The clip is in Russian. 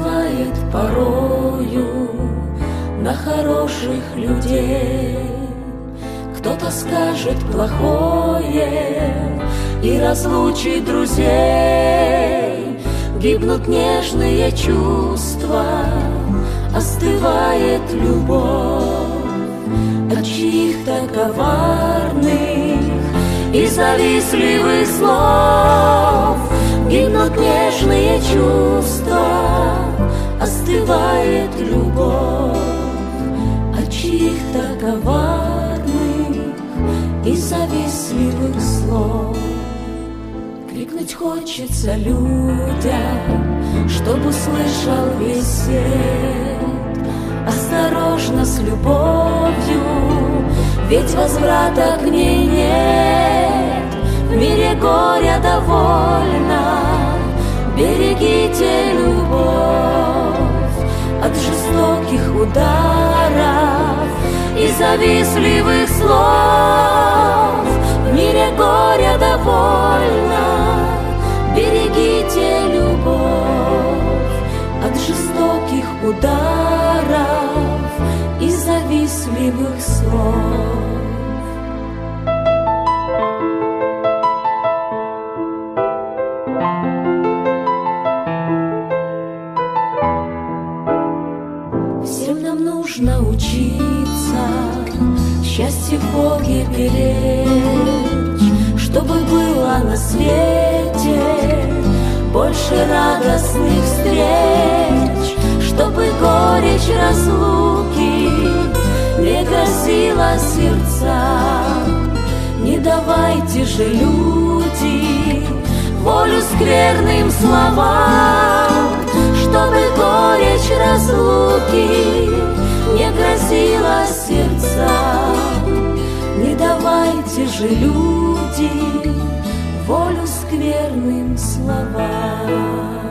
бывает порою на хороших людей. Кто-то скажет плохое и разлучит друзей. Гибнут нежные чувства, остывает любовь от чьих-то коварных и завистливых слов. Гибнут нежные чувства, остывает любовь от чьих-то коварных и завистливых слов. Крикнуть хочется людям, чтоб услышал весь свет. Осторожно с любовью, ведь возврата к ней нет. В мире горя довольно, берегите любовь от жестоких ударов и завистливых слов. В мире горя довольно, берегите любовь от жестоких ударов и завистливых слов. Всем нам нужно учиться счастье в Боге беречь, чтобы было на свете больше радостных встреч, чтобы горечь разлуки не грозила сердцам. Не давайте же, люди, волю скверным словам, чтобы горечь разлуки не грозила сердцам. Не давайте же, люди, волю скверным словам.